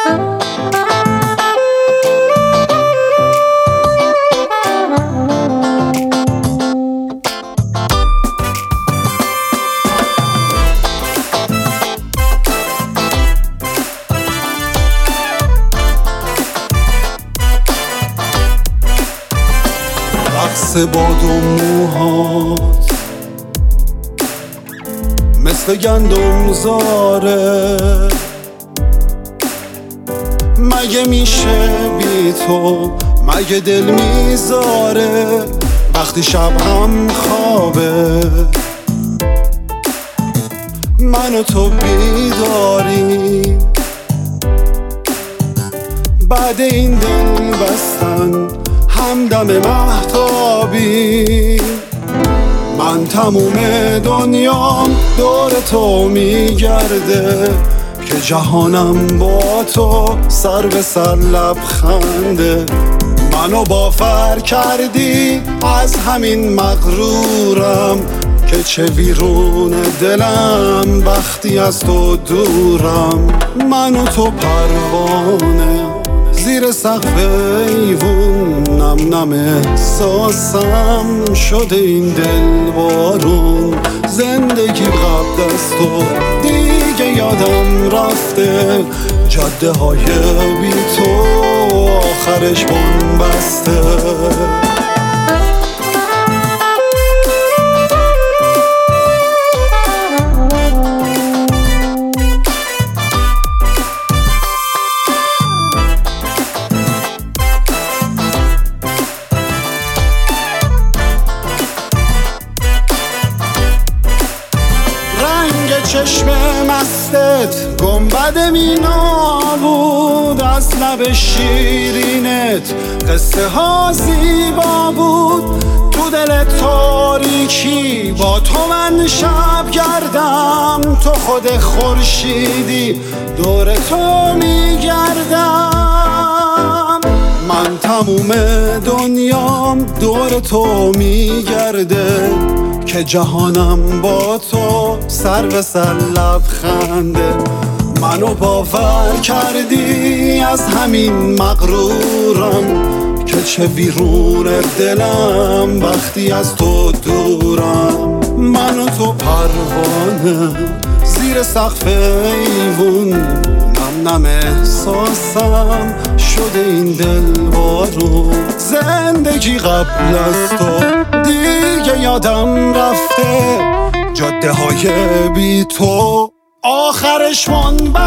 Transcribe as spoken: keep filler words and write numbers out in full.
رقص باد و موهات مثل گندم زاره، مگه میشه بی تو، مگه دل میذاره وقتی شب هم خوابه، من و تو بیداریم بعد این دل بستن همدم مهتابی. من تموم دنیام دور تو میگرده که جهانم با تو سر به سر لبخنده. منو باور کردی از همین مغرورم که چه بیرون دلم وقتی از تو دورم. من و تو پروانه زیر سقف ایوون، نم نم احساسم شده این دل بارون. زندگی قبل از تو دیگه یادم رفته، جاده های بی تو آخرش بنبسته. چشم مستت گنبد مینا بود، از لب شیرینت قصه ها زیبا بود. تو دل تاریکی با تو من شب گردم، تو خود خورشیدی دور تو میگردم. من تموم دنیام دور تو میگرده که جهانم با تو سر به سر لبخنده. منو باور کردی از همین مغرورم که چه بیرون دلم وقتی از تو دورم. من و تو پروانه زیر سقف ایوون، نم نم احساسم شده این دل بارون. زندگی قبل از تو دیگه یادم رفته، جاده های بی تو آخرش من